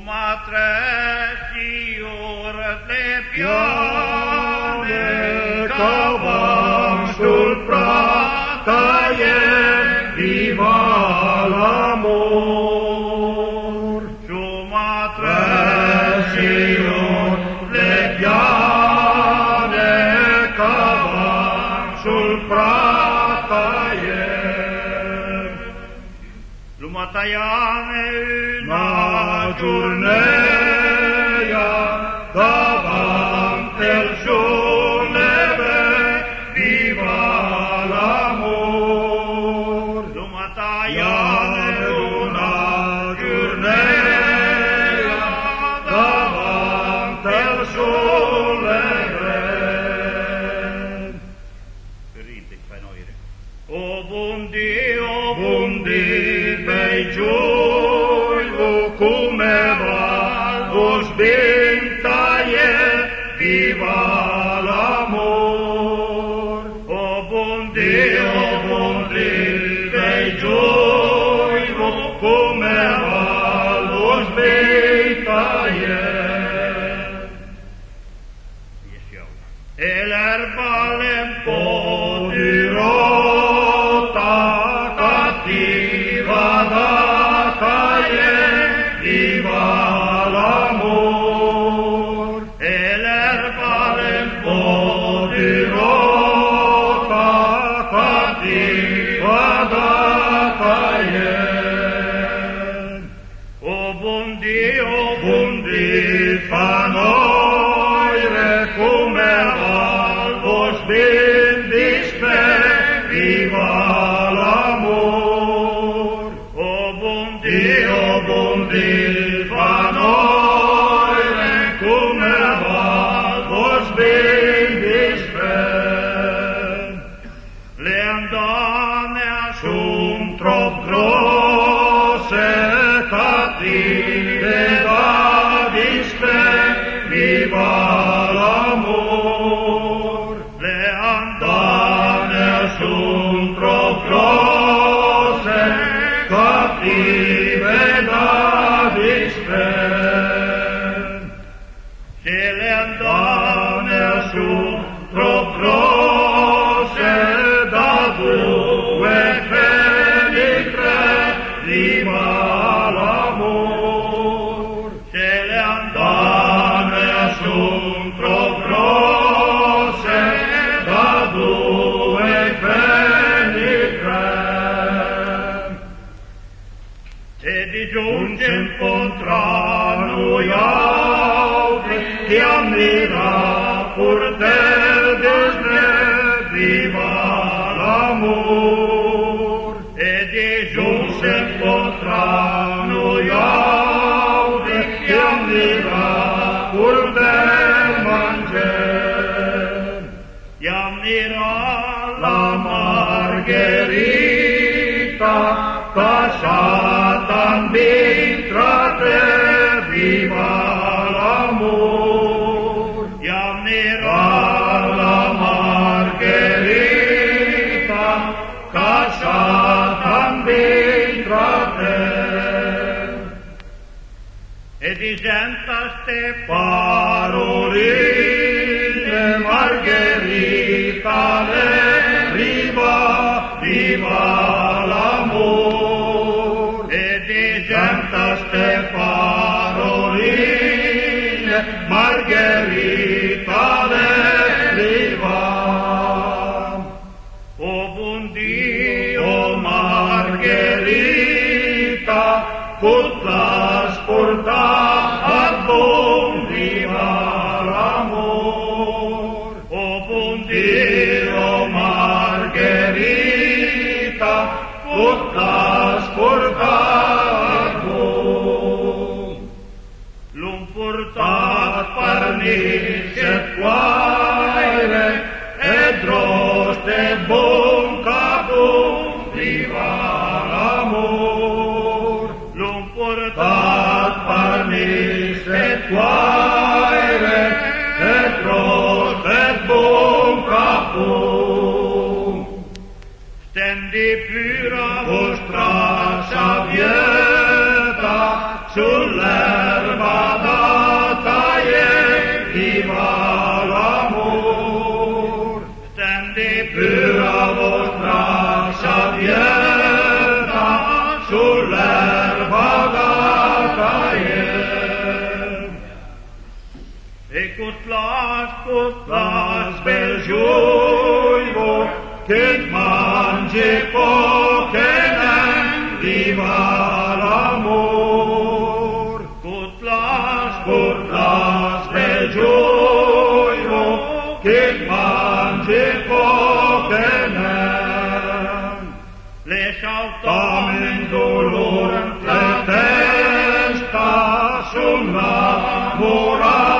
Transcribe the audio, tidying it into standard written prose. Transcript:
Matresiurle piane, cavașul prataie, viva l'amor. Su matresiurle piane, cavașul prataie, Lumataiane una giornea, davanti al sole, viva l'amor. Lumataiane una giornea, davanti al sole. Părinte, fai noire. O bun Dio, bei giuiu, come va, os bentaie, viva l'amor. O bun Dio, bei giuiu, come va, os bentaie. E l'erba l'empodirota, cattiva dataie, viva l'amor. E l'erba l'empodirota, cattiva dataie. O bun Dio, fa noire, come val vos bendispe, viva l'amor. O bun Dio, fa noire, come val vos bendispe. Le andane sunt trop grosse, cattive da dispe, viva l'amor. Le andane sunt trop grosse, cattive da dispe. Se le andane sunt trop grosse, da due penetre, viva l'amor. Se le andane sunt trop grosse, da due penetre. E di giungem contra noi altri, che ammira pur del desne, viva l'amor. E di giungem contra noi altri, che ammira pur del manger. E ammira la Margherita, casata intrate, viva l'amor. E ammira la Margherita, casata intrate. E disenta ste paroline, Margherita le riva, viva l'amor. E disenta ste paroline, Margherita le riva. O bun Dio, Margherita, put las portat bun, viva l'amor. O bun Dio, Margherita, put las portat bun. L'un portat parnice quaire, e droste bon capun, viva l'amor. L'un portat parnice quaire, e droste bon capun. Stendi pura vostra savieta sull'erba cutlas bel giuivo, che mangi poche nem viva l'amor. Cutlas bel giuivo, che mangi poche nem. Le saltamen dolor, le testa sulla mura